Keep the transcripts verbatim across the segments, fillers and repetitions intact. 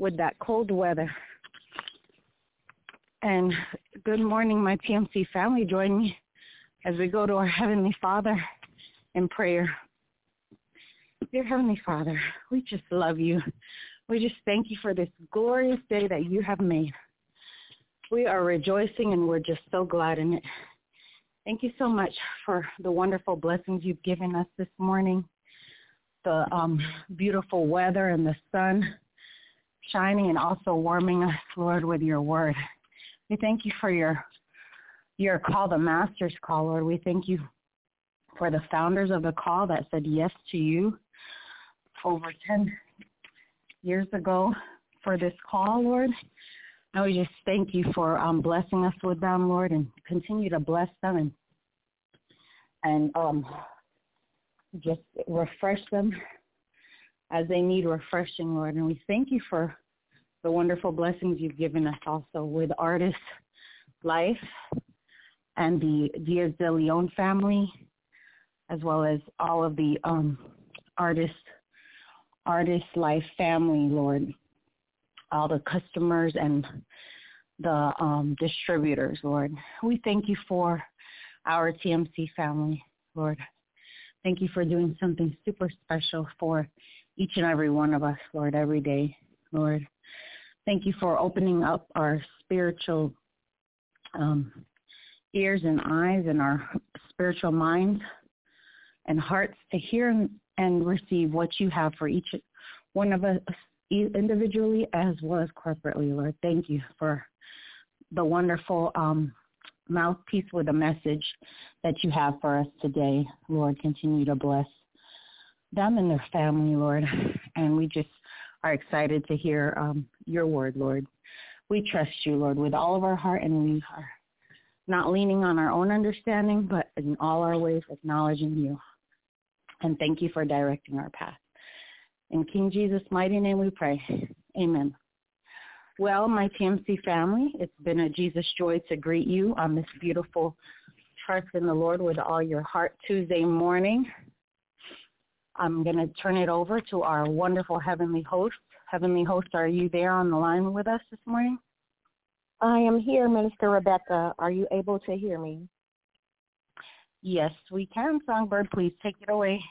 with that cold weather. And good morning, my T M C family. Join me as we go to our Heavenly Father in prayer. Dear Heavenly Father, we just love you. We just thank you for this glorious day that you have made. We are rejoicing and we're just so glad in it. Thank you so much for the wonderful blessings you've given us this morning, the um, beautiful weather and the sun shining and also warming us, Lord, with your word. We thank you for your your call, the Master's Call, Lord. We thank you for the founders of the call that said yes to you over ten years ago for this call, Lord. And we just thank you for um, blessing us with them, Lord, and continue to bless them and and um, just refresh them as they need refreshing, Lord. And we thank you for the wonderful blessings you've given us also with Artist Life and the Diaz de Leon family, as well as all of the um, Artist, Artist Life family, Lord, all the customers and the um, distributors, Lord. We thank you for our T M C family, Lord. Thank you for doing something super special for each and every one of us, Lord, every day, Lord. Thank you for opening up our spiritual um, ears and eyes and our spiritual minds and hearts to hear and, and receive what you have for each one of us individually as well as corporately, Lord. Thank you for the wonderful um, mouthpiece with a message that you have for us today, Lord. Continue to bless them and their family, Lord. And we just are excited to hear um, your word, Lord. We trust you, Lord, with all of our heart, and we are not leaning on our own understanding, but in all our ways acknowledging you. And thank you for directing our path. In King Jesus' mighty name we pray. Amen. Well, my T M C family, it's been a Jesus joy to greet you on this beautiful Trust in the Lord with All Your Heart Tuesday morning. I'm going to turn it over to our wonderful Heavenly Host. Heavenly Host, are you there on the line with us this morning? I am here, Minister Rebecca. Are you able to hear me? Yes, we can. Songbird, please take it away.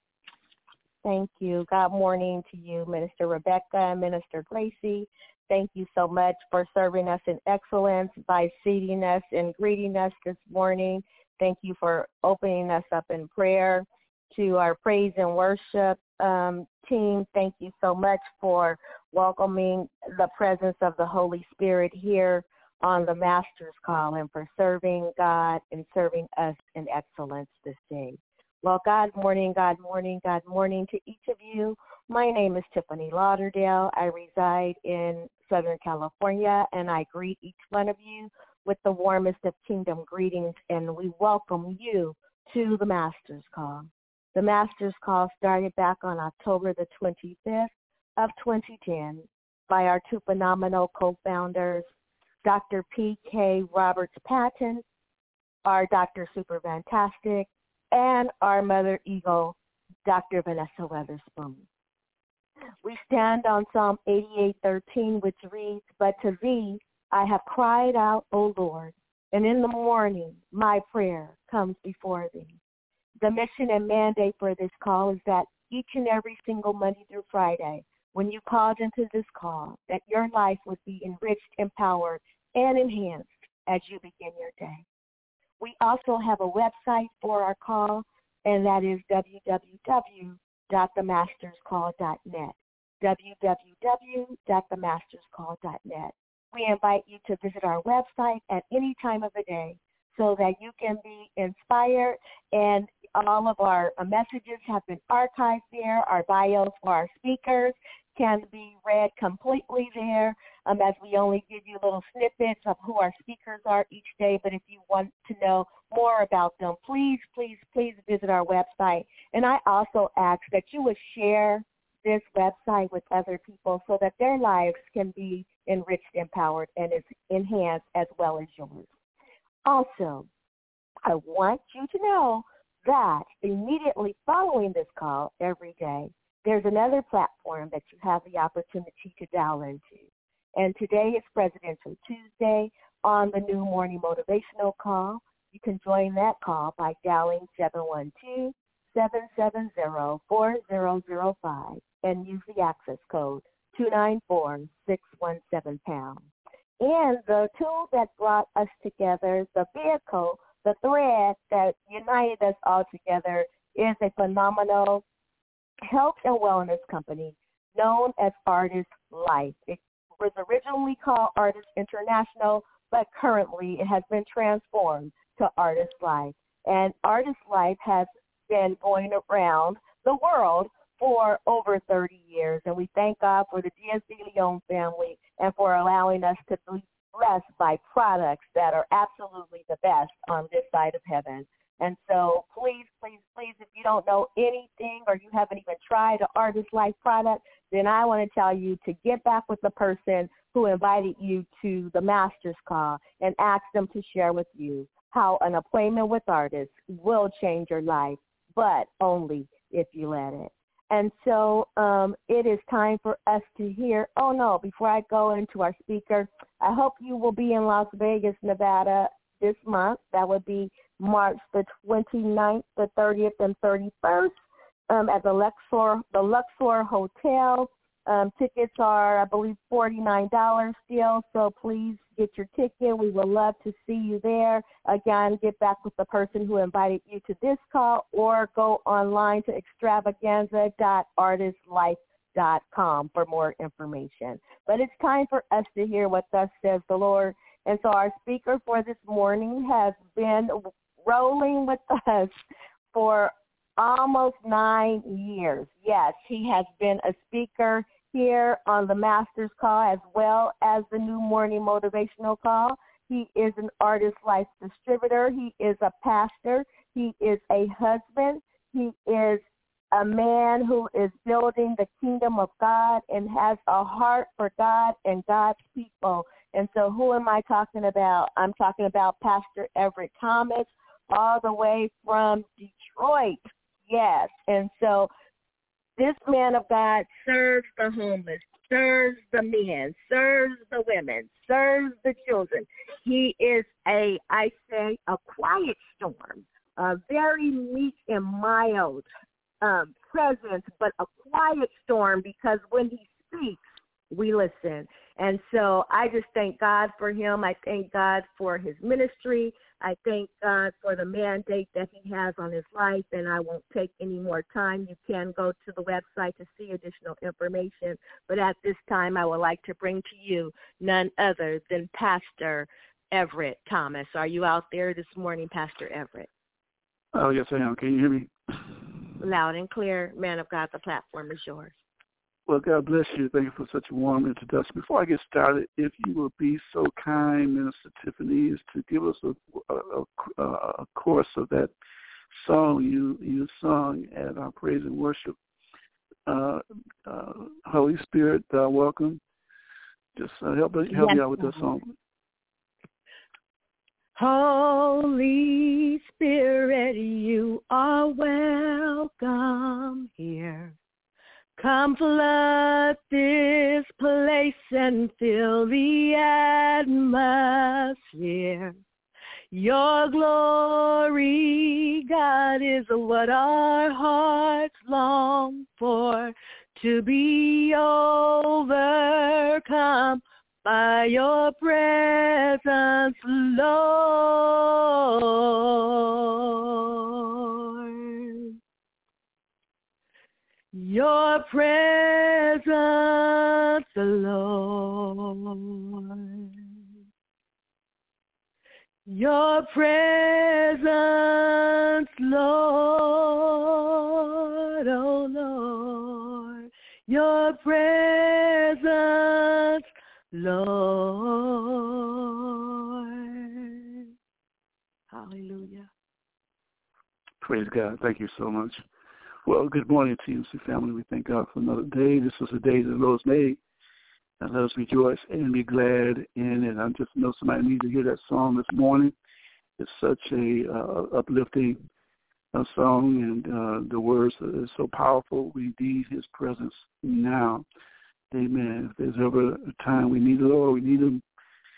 Thank you. God morning to you, Minister Rebecca and Minister Gracie. Thank you so much for serving us in excellence by seating us and greeting us this morning. Thank you for opening us up in prayer. To our praise and worship um, team, thank you so much for welcoming the presence of the Holy Spirit here on the Master's Call and for serving God and serving us in excellence this day. Well, God morning, God morning, God morning to each of you. My name is Tiffany Lauderdale. I reside in Southern California, and I greet each one of you with the warmest of kingdom greetings, and we welcome you to the Master's Call. The Master's Call started back on October the twenty-fifth of twenty ten by our two phenomenal co-founders, Doctor P K Roberts Patton, our Doctor Super Fantastic, and our Mother Eagle, Doctor Vanessa Weatherspoon. We stand on Psalm eighty-eight thirteen, which reads, "But to thee I have cried out, O Lord, and in the morning my prayer comes before thee." The mission and mandate for this call is that each and every single Monday through Friday, when you called into this call, that your life would be enriched, empowered, and enhanced as you begin your day. We also have a website for our call, and that is w w w dot the masters call dot net, w w w dot the masters call dot net. We invite you to visit our website at any time of the day so that you can be inspired, and all of our messages have been archived there. Our bios for our speakers can be read completely there, um, as we only give you little snippets of who our speakers are each day. But if you want to know more about them, please, please, please visit our website. And I also ask that you would share this website with other people so that their lives can be enriched, empowered, and is enhanced as well as yours. Also, I want you to know that immediately following this call every day, there's another platform that you have the opportunity to dial into. And today is Presidential Tuesday on the New Morning Motivational Call. You can join that call by dialing seven one two, seven seven zero, four zero zero five and use the access code two nine four, six one seven pound. And the tool that brought us together, the vehicle, the thread that united us all together is a phenomenal health and wellness company known as Artist Life. It was originally called Artist International, but currently it has been transformed to Artist Life. And Artist Life has been going around the world for over thirty years, and we thank God for the Diaz de Leon family and for allowing us to be blessed by products that are absolutely the best on this side of heaven. And so please, please, please, if you don't know anything or you haven't even tried an Artist Life product, then I want to tell you to get back with the person who invited you to the Master's Call and ask them to share with you how an appointment with artists will change your life, but only if you let it. And so um, it is time for us to hear, oh, no, before I go into our speaker, I hope you will be in Las Vegas, Nevada this month. That would be March the twenty-ninth, the thirtieth, and thirty-first um, at the Luxor, the Luxor Hotel. Um, tickets are, I believe, forty-nine dollars still, so please get your ticket. We would love to see you there. Again, get back with the person who invited you to this call or go online to extravaganza dot artist life dot com for more information. But it's time for us to hear what thus says the Lord. And so our speaker for this morning has been rolling with us for almost nine years. Yes, he has been a speaker here on the Master's Call as well as the New Morning Motivational Call. He is an Artist Life distributor. He is a pastor. He is a husband. He is a man who is building the kingdom of God and has a heart for God and God's people. And so who am I talking about? I'm talking about Pastor Everett Thomas, all the way from Detroit. Yes. And so this man of God serves the homeless, serves the men, serves the women, serves the children. He is a, I say, a quiet storm, a very meek and mild um, presence, but a quiet storm because when he speaks, we listen. And so I just thank God for him. I thank God for his ministry. I thank God for the mandate that he has on his life, and I won't take any more time. You can go to the website to see additional information. But at this time, I would like to bring to you none other than Pastor Everett Thomas. Are you out there this morning, Pastor Everett? Oh, yes, I am. Can you hear me? Loud and clear. Man of God, the platform is yours. Well, God bless you. Thank you for such a warm introduction. Before I get started, if you will be so kind, Minister Tiffany, is to give us a, a, a, a course of that song you you sung at our praise and worship. Uh, uh, Holy Spirit, uh, welcome. Just uh, help, help yes, me out with that song. Holy Spirit, you are welcome here. Come flood this place and fill the atmosphere. Your glory, God, is what our hearts long for, to be overcome by your presence, Lord. Your presence, Lord. Your presence, Lord, oh Lord. Your presence, Lord. Hallelujah. Praise God. Thank you so much. Well, good morning, T M C family. We thank God for another day. This is a day that the Lord's made, and let us rejoice and be glad in it. I just know somebody needs to hear that song this morning. It's such a uh, uplifting uh, song, and uh, the words are so powerful. We need his presence now. Amen. If there's ever a time we need the Lord, we need him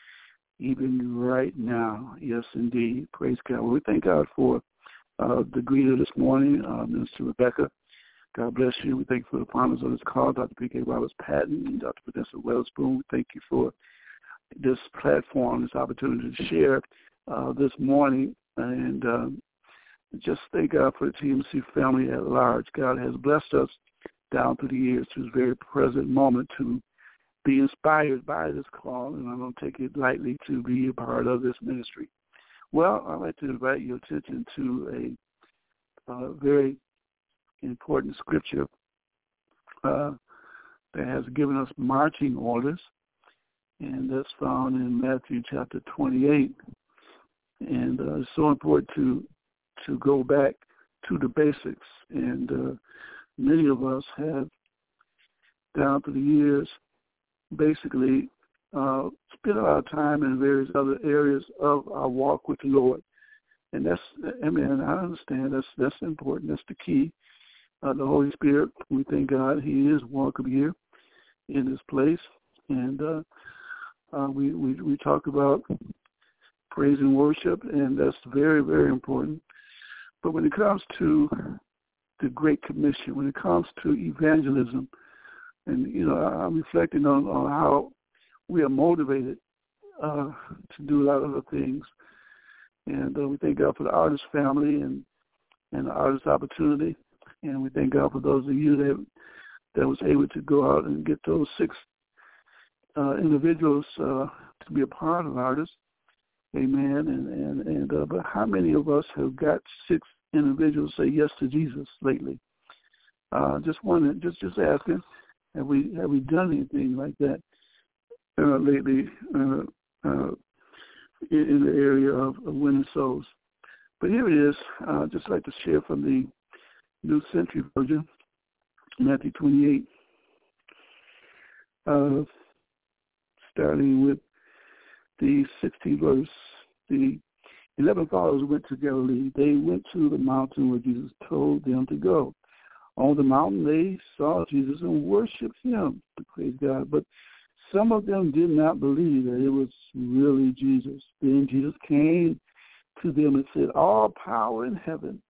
even right now. Yes, indeed. Praise God. Well, we thank God for uh, the greeter this morning, uh, Minister Rebecca. God bless you. We thank you for the partners of this call, Doctor P K Roberts Patton and Doctor Vanessa Wellspoon. We thank you for this platform, this opportunity to share uh, this morning. And um, just thank God for the T M C family at large. God has blessed us down through the years to this very present moment to be inspired by this call, and I don't take it lightly to be a part of this ministry. Well, I'd like to invite your attention to a uh, very important scripture uh, that has given us marching orders, and that's found in Matthew chapter twenty-eight. And uh, it's so important to to go back to the basics, and uh, many of us have, down through the years, basically uh, spend a lot of time in various other areas of our walk with the Lord. And that's, I mean, I understand that's that's important. That's the key. Uh, the Holy Spirit, we thank God he is welcome here in this place. And uh, uh, we, we we talk about praise and worship, and that's very, very important. But when it comes to the Great Commission, when it comes to evangelism, and, you know, I'm reflecting on, on how we are motivated uh, to do a lot of other things. And uh, we thank God for the artist family and, and the artist opportunity. And we thank God for those of you that that was able to go out and get those six uh, individuals uh, to be a part of artists. Amen. And and, and uh, but how many of us have got six individuals say yes to Jesus lately? Uh, just wondering, just just asking, have we have we done anything like that uh, lately uh, uh, in, in the area of, of winning souls? But here it is. Uh, I'd just like to share from the New Century Version, Matthew twenty-eight, uh, starting with the sixteenth verse. The eleven followers went to Galilee. They went to the mountain where Jesus told them to go. On the mountain, they saw Jesus and worshiped him. Praise God. But some of them did not believe that it was really Jesus. Then Jesus came to them and said, all power in heaven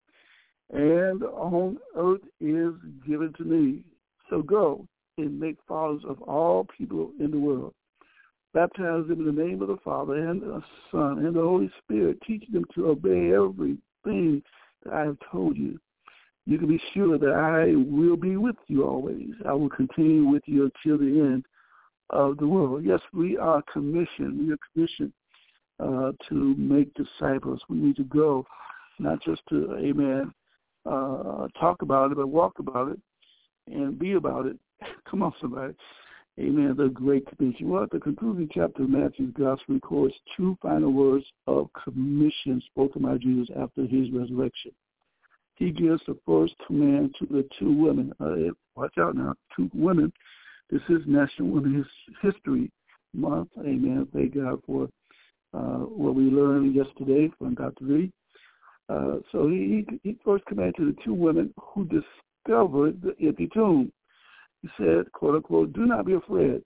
and on earth is given to me. So go and make followers of all people in the world. Baptize them in the name of the Father and the Son and the Holy Spirit. Teach them to obey everything that I have told you. You can be sure that I will be with you always. I will continue with you until the end of the world. Yes, we are commissioned. We are commissioned uh, to make disciples. We need to go, not just to, amen, uh, talk about it, but walk about it and be about it. Come on, somebody. Amen. The Great Commission. Well, at the concluding chapter of Matthew's Gospel records two final words of commission spoken by Jesus after his resurrection. He gives the first command to the two women. Uh, watch out now, two women. This is National Women's History Month. Amen. Thank God for uh, what we learned yesterday from Doctor V. Uh, so he, he first commanded to the two women who discovered the empty tomb. He said, quote, unquote, do not be afraid.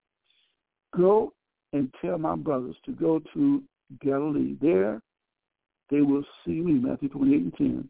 Go and tell my brothers to go to Galilee. There they will see me, Matthew twenty-eight and ten.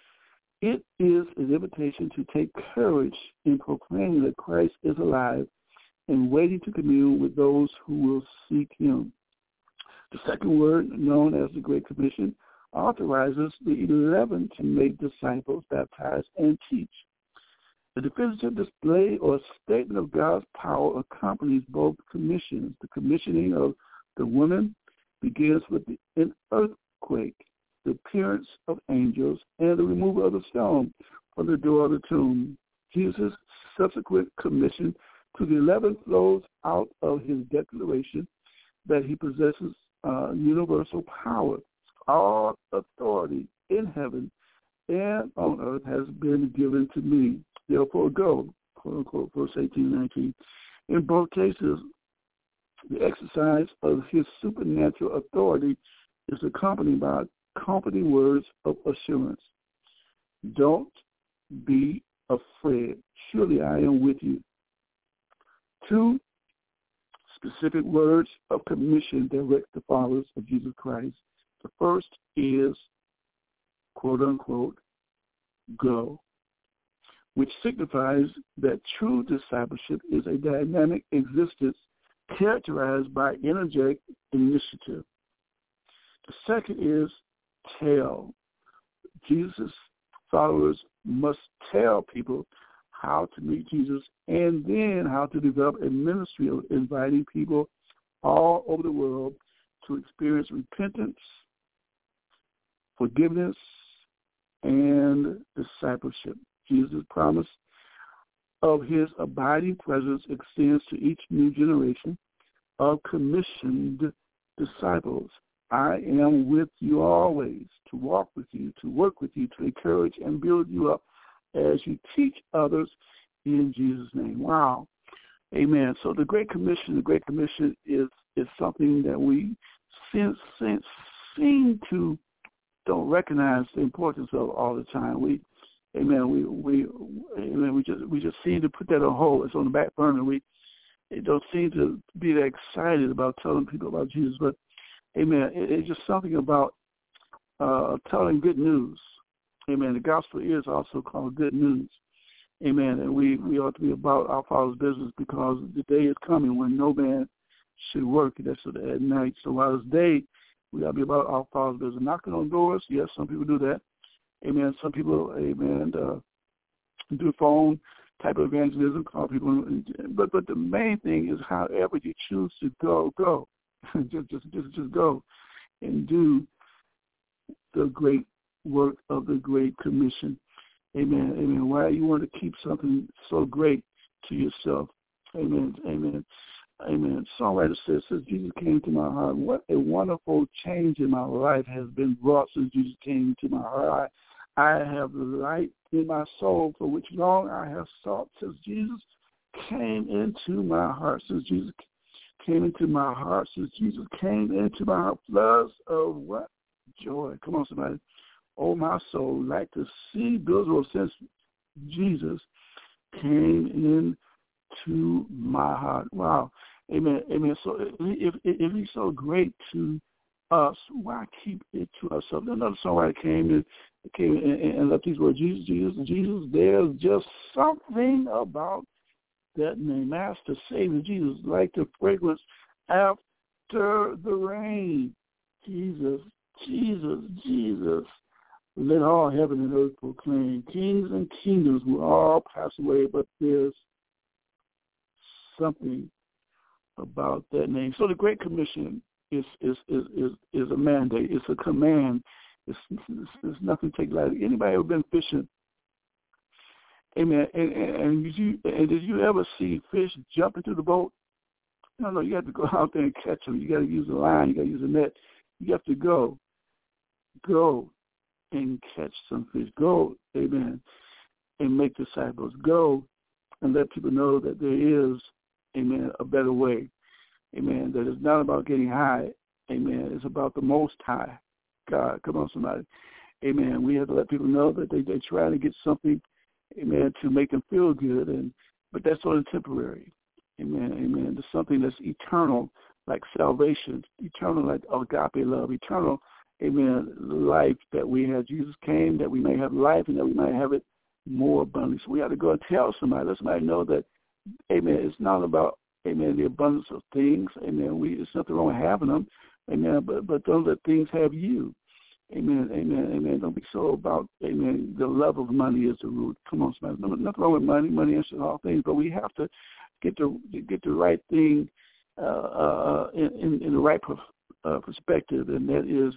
It is an invitation to take courage in proclaiming that Christ is alive and waiting to commune with those who will seek him. The second word, known as the Great Commission, authorizes the eleven to make disciples, baptize, and teach. The definitive display or statement of God's power accompanies both commissions. The commissioning of the women begins with an earthquake, the appearance of angels, and the removal of the stone from the door of the tomb. Jesus' subsequent commission to the eleven flows out of his declaration that he possesses uh, universal power. All authority in heaven and on earth has been given to me. Therefore go, quote unquote, verse eighteen and nineteen. In both cases, the exercise of his supernatural authority is accompanied by comforting words of assurance. Don't be afraid. Surely I am with you. Two specific words of commission direct the followers of Jesus Christ. The first is, quote unquote, go, which signifies that true discipleship is a dynamic existence characterized by energetic initiative. The second is tell. Jesus' followers must tell people how to meet Jesus and then how to develop a ministry of inviting people all over the world to experience repentance, forgiveness, and discipleship. Jesus' promise of his abiding presence extends to each new generation of commissioned disciples. I am with you always, to walk with you, to work with you, to encourage and build you up as you teach others in Jesus' name. Wow. Amen. So the Great Commission, the Great Commission is, is something that we seem, seem, seem to don't recognize the importance of all the time. We, amen, we, we, amen, we just, we just seem to put that on hold. It's on the back burner. We it don't seem to be that excited about telling people about Jesus, but amen, it, it's just something about uh, telling good news. Amen. The gospel is also called good news. Amen. And we, we ought to be about our Father's business because the day is coming when no man should work. That's at night. So while it's day, we got to be about our Father's business. Knocking on doors, yes, some people do that. Amen. Some people, amen, uh, do phone type of evangelism, call people. But but the main thing is however you choose to go, go. just, just, just, just go and do the great work of the Great Commission. Amen. Amen. Why you want to keep something so great to yourself? Amen. Amen. Amen. Songwriter says, since Jesus came to my heart, what a wonderful change in my life has been brought since Jesus came to my heart. I, I have light in my soul for which long I have sought since Jesus came into my heart. Since Jesus came into my heart, since Jesus came into my heart, floods of what? Joy. Come on, somebody. Oh, my soul, like to see Billsboro since Jesus came into my heart. Wow. Amen. Amen. So if, if he's so great to us, why keep it to ourselves? Another songwriter came and came and, and left these words, Jesus, Jesus, Jesus. There's just something about that name, Master, Savior, Jesus, like the fragrance after the rain. Jesus, Jesus, Jesus. Let all heaven and earth proclaim. Kings and kingdoms will all pass away, but there's something about that name. So the Great Commission is is is is, is a mandate. It's a command. It's, it's, it's nothing to take lightly. Anybody ever been fishing? Amen. And, and, and did you and did you ever see fish jump into the boat? No, no. You have to go out there and catch them. You got to use a line. You got to use a net. You have to go, go. and catch some fish. Go, amen, and make disciples. Go and let people know that there is, amen, a better way. Amen, that it's not about getting high. Amen, it's about the Most High God. Come on, somebody. Amen. We have to let people know that they, they're trying to get something, amen, to make them feel good, and but that's only temporary. Amen, amen. There's something that's eternal, like salvation, eternal like agape love, eternal, amen, life that we have. Jesus came that we may have life and that we might have it more abundantly. So we have to go and tell somebody, let somebody know that, amen, it's not about, amen, the abundance of things. Amen. We, there's nothing wrong with having them. Amen. But, but don't let things have you. Amen. Amen. Amen. Don't be so about, amen, the love of money is the root. Come on, somebody. No, nothing wrong with money. Money answers all things. But we have to get the, get the right thing uh, uh, in, in the right uh, perspective, and that is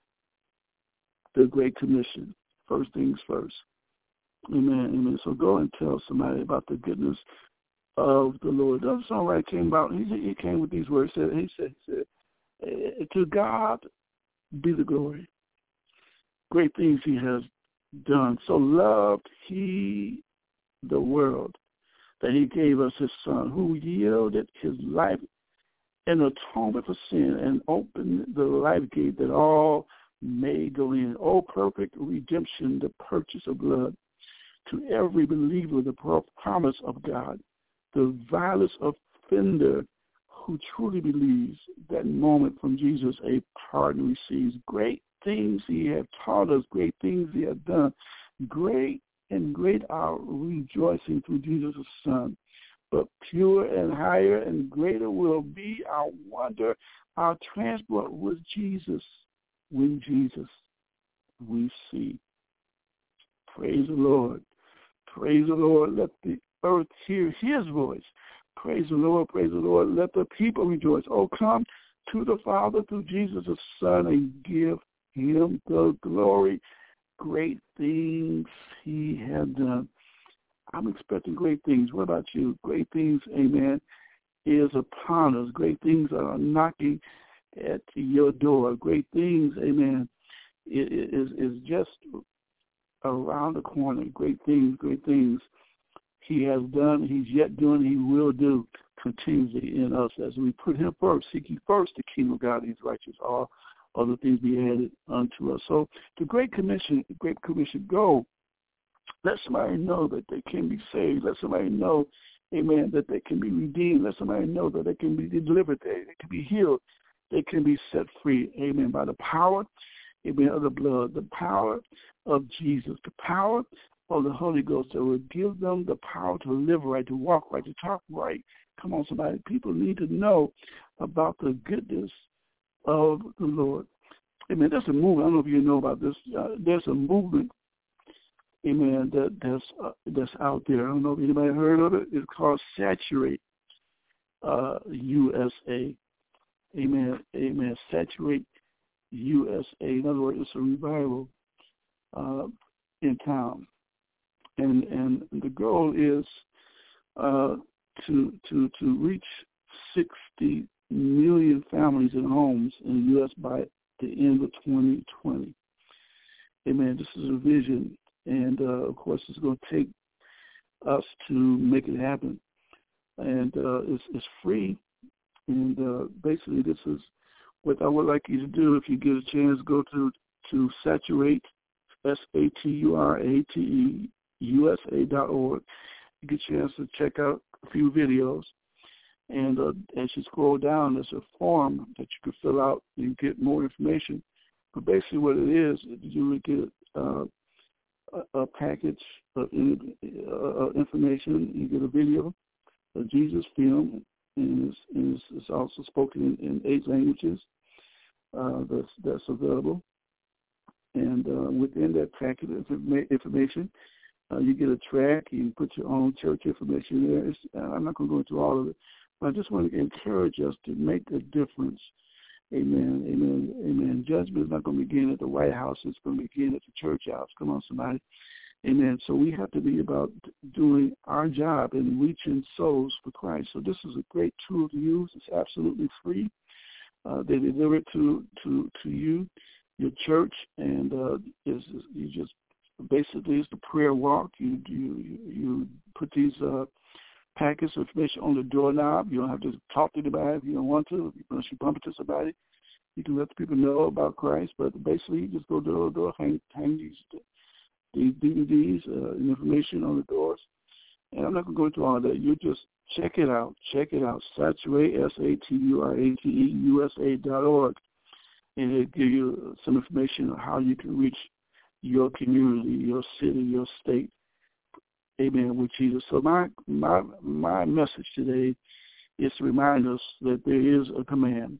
the Great Commission. First things first. Amen. Amen. So go and tell somebody about the goodness of the Lord. The other songwriter came about, he, he came with these words. He said, he said, he said, to God be the glory. Great things he has done. So loved he the world that he gave us his son, who yielded his life in atonement for sin and opened the life gate that all Magdalene. Oh, perfect redemption, the purchase of blood. To every believer, the promise of God. The vilest offender who truly believes that moment from Jesus, a pardon receives. Great things he had taught us, great things he had done. Great and great our rejoicing through Jesus' Son. But pure and higher and greater will be our wonder, our transport with Jesus, when Jesus we see. Praise the Lord. Praise the Lord. Let the earth hear his voice. Praise the Lord. Praise the Lord. Let the people rejoice. Oh, come to the Father through Jesus the Son and give him the glory. Great things he had done. I'm expecting great things. What about you? Great things, amen, is upon us. Great things are knocking at your door. Great things, amen, is is just around the corner. Great things, great things he has done, he's yet doing, he will do continuously in us as we put him first, seeking first the kingdom of God and his righteousness, all other things be added unto us. So the Great Commission, the Great Commission, go. Let somebody know that they can be saved. Let somebody know, amen, that they can be redeemed. Let somebody know that they can be delivered, they, they can be healed, they can be set free, amen, by the power, amen, of the blood, the power of Jesus, the power of the Holy Ghost that will give them the power to live right, to walk right, to talk right. Come on, somebody. People need to know about the goodness of the Lord. Amen. There's a movement. I don't know if you know about this. Uh, there's a movement, amen, that, that's, uh, that's out there. I don't know if anybody heard of it. It's called Saturate uh, U S A. Amen. Amen. Saturate U S A. In other words, it's a revival uh, in town. And and the goal is uh, to to to reach sixty million families and homes in the U S by the end of twenty twenty. Amen. This is a vision, and uh, of course, it's going to take us to make it happen. And uh, it's it's free, and uh, basically, this is what I would like you to do. If you get a chance, go to to Saturate, S A T U R A T E. U S A dot org. You get a chance to check out a few videos. And uh, as you scroll down, there's a form that you can fill out and get more information. But basically what it is, you would get uh, a, a package of uh, information. You get a video, a Jesus film, and it's, and it's, it's also spoken in, in eight languages uh, that's, that's available. And uh, within that packet of information, Uh, you get a track, you put your own church information there. It's, uh, I'm not going to go into all of it, but I just want to encourage us to make a difference. Amen, amen, amen. Judgment is not going to begin at the White House. It's going to begin at the church house. Come on, somebody. Amen. So we have to be about doing our job and reaching souls for Christ. So this is a great tool to use. It's absolutely free. Uh, they deliver it to, to, to you, your church, and uh, is, you just basically, it's the prayer walk. You you you put these uh, packets of information on the doorknob. You don't have to talk to anybody if you don't want to. Unless you bump into somebody, you can let the people know about Christ. But basically, you just go door to door, hang hang these these D V Ds uh, and information on the doors. And I'm not going to go into all that. You just check it out. Check it out. Saturate, S A T U R A T E, U S A dot org, and it'll give you some information on how you can reach your community, your city, your state, amen, with Jesus. So my my my message today is to remind us that there is a command.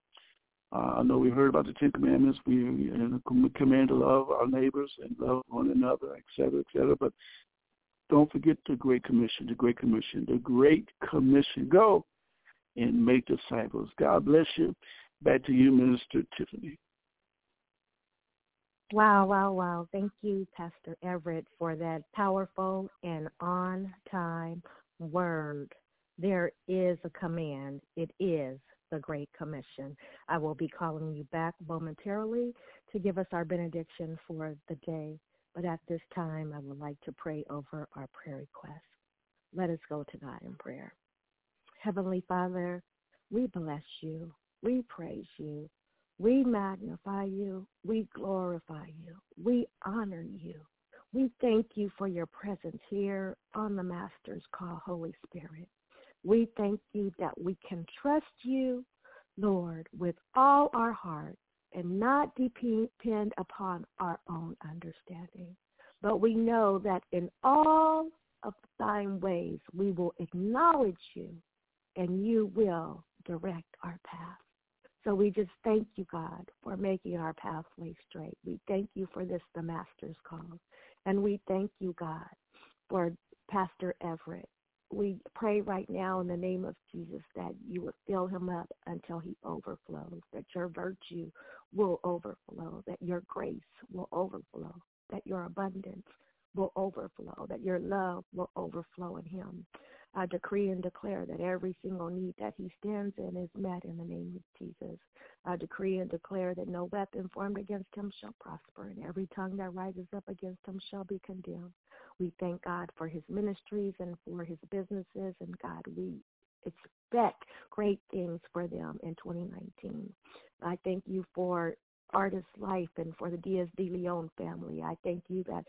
Uh, I know we heard about the Ten Commandments. We and a command to love our neighbors and love one another, et cetera, et cetera. But don't forget the Great Commission, the Great Commission, the Great Commission. Go and make disciples. God bless you. Back to you, Minister Tiffany. Wow, wow, wow. Thank you, Pastor Everett, for that powerful and on-time word. There is a command. It is the Great Commission. I will be calling you back momentarily to give us our benediction for the day. But at this time, I would like to pray over our prayer request. Let us go to God in prayer. Heavenly Father, we bless you. We praise you. We magnify you. We glorify you. We honor you. We thank you for your presence here on the Master's Call, Holy Spirit. We thank you that we can trust you, Lord, with all our heart and not depend upon our own understanding. But we know that in all of thine ways we will acknowledge you and you will direct our path. So we just thank you, God, for making our pathway straight. We thank you for this, the Master's Call. And we thank you, God, for Pastor Everett. We pray right now in the name of Jesus that you would fill him up until he overflows, that your virtue will overflow, that your grace will overflow, that your abundance will overflow, that your love will overflow in him. I decree and declare that every single need that he stands in is met in the name of Jesus. I decree and declare that no weapon formed against him shall prosper, and every tongue that rises up against him shall be condemned. We thank God for his ministries and for his businesses, and God, we expect great things for them in twenty nineteen. I thank you for Artist Life and for the Diaz de Leon family. I thank you that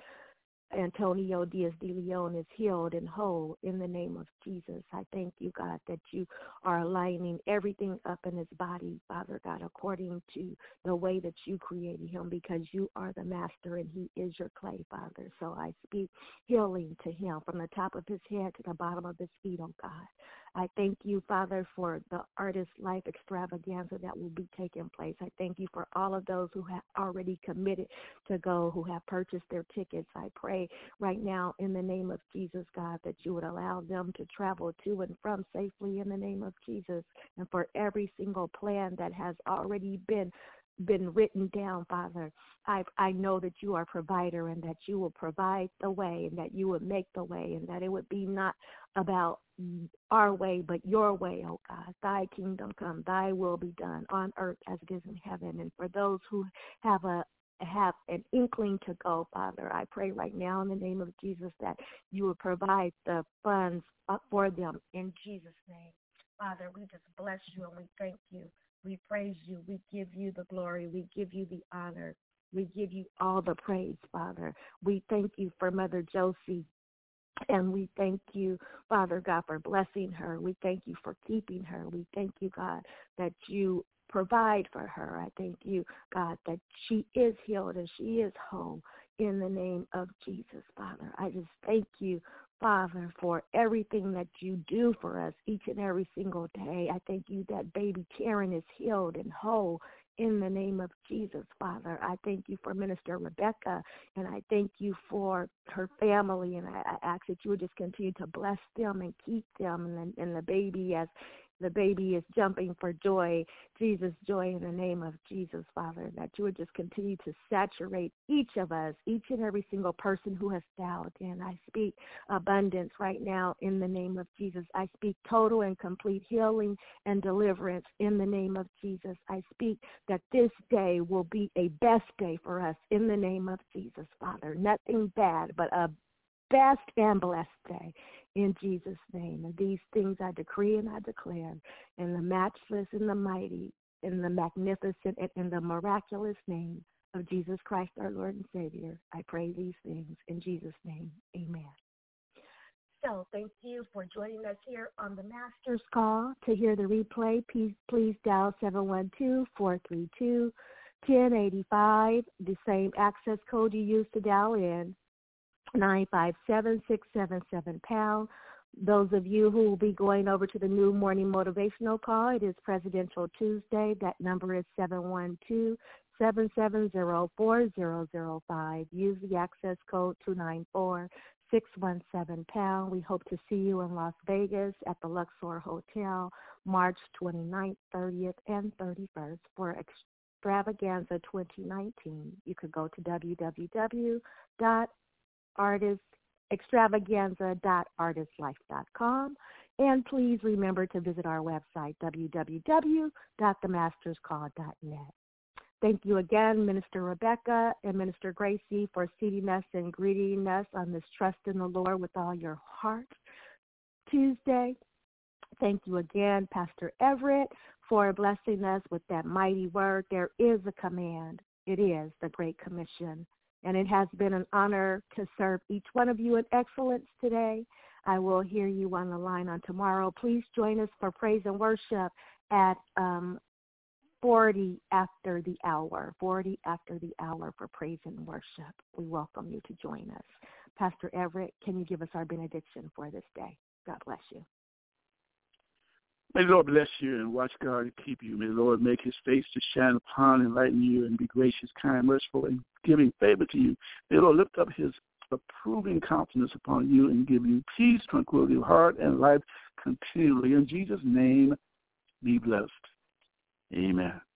Antonio Diaz de Leon is healed and whole in the name of Jesus. I thank you, God, that you are aligning everything up in his body, Father God, according to the way that you created him, because you are the master and he is your clay, Father. So I speak healing to him from the top of his head to the bottom of his feet, oh God. I thank you, Father, for the Artist Life extravaganza that will be taking place. I thank you for all of those who have already committed to go, who have purchased their tickets. I pray right now in the name of Jesus, God, that you would allow them to travel to and from safely in the name of Jesus, and for every single plan that has already been been written down, Father. I I know that you are a provider and that you will provide the way and that you would make the way, and that it would be not about our way but your way, oh God. Thy kingdom come, thy will be done on earth as it is in heaven. And for those who have a have an inkling to go, Father, I pray right now in the name of Jesus that you would provide the funds for them in Jesus' name. Father, we just bless you and we thank you. We praise you. We give you the glory. We give you the honor. We give you all the praise, Father. We thank you for Mother Josie. And we thank you, Father God, for blessing her. We thank you for keeping her. We thank you, God, that you provide for her. I thank you, God, that she is healed and she is whole in the name of Jesus, Father. I just thank you, Father, for everything that you do for us each and every single day. I thank you that baby Karen is healed and whole in the name of Jesus, Father. I thank you for Minister Rebecca, and I thank you for her family, and I, I ask that you would just continue to bless them and keep them, and, and the baby as the baby is jumping for joy, Jesus' joy in the name of Jesus, Father, that you would just continue to saturate each of us, each and every single person who has dialed in. I speak abundance right now in the name of Jesus. I speak total and complete healing and deliverance in the name of Jesus. I speak that this day will be a best day for us in the name of Jesus, Father. Nothing bad, but a best and blessed day. In Jesus' name. And these things I decree and I declare in the matchless and the mighty, in the magnificent and in the miraculous name of Jesus Christ, our Lord and Savior. I pray these things in Jesus' name. Amen. So thank you for joining us here on the Master's Call. To hear the replay, please, please dial seven one two, four three two, one zero eight five, the same access code you used to dial in. nine five seven, six seven seven, pound. Those of you who will be going over to the new morning motivational call, it is Presidential Tuesday. That number is seven one two, seven seven zero, four zero zero five. Use the access code two nine four, six one seven, pound. We hope to see you in Las Vegas at the Luxor Hotel March twenty-ninth, thirtieth, and thirty-first for Extravaganza twenty nineteen. You could go to w w w dot artist extravaganza dot artist life dot com, and please remember to visit our website w w w dot the masters call dot net. Thank you again, Minister Rebecca and Minister Gracie, for seating us and greeting us on this Trust in the Lord with All Your Heart Tuesday. Thank you again, Pastor Everett, for blessing us with that mighty word. There is a command. It is the Great Commission. And it has been an honor to serve each one of you in excellence today. I will hear you on the line on tomorrow. Please join us for praise and worship at um, forty after the hour, forty after the hour for praise and worship. We welcome you to join us. Pastor Everett, can you give us our benediction for this day? God bless you. May the Lord bless you and watch God and keep you. May the Lord make his face to shine upon, enlighten you, and be gracious, kind, merciful, and giving favor to you. May the Lord lift up his approving countenance upon you and give you peace, tranquility of heart, and life continually. In Jesus' name, be blessed. Amen.